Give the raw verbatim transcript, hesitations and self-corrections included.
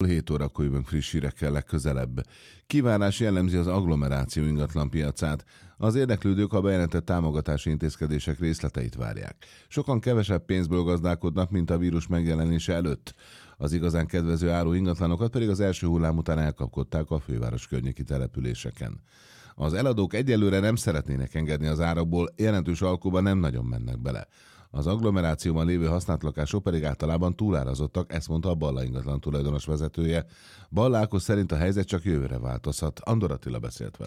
hét órakor jövünk friss hírekkel legközelebb. Kívánás jellemzi az agglomeráció ingatlanpiacát. Az érdeklődők a bejelentett támogatási intézkedések részleteit várják. Sokan kevesebb pénzből gazdálkodnak, mint a vírus megjelenése előtt. Az igazán kedvező áru ingatlanokat pedig az első hullám után elkapkodták a főváros környéki településeken. Az eladók egyelőre nem szeretnének engedni az árakból, jelentős alkuba nem nagyon mennek bele. Az agglomerációban lévő használt lakások pedig általában túlárazottak, ezt mondta a Balla ingatlan tulajdonos vezetője. Balla Ákos szerint a helyzet csak jövőre változhat. Andor Attila beszélt vele.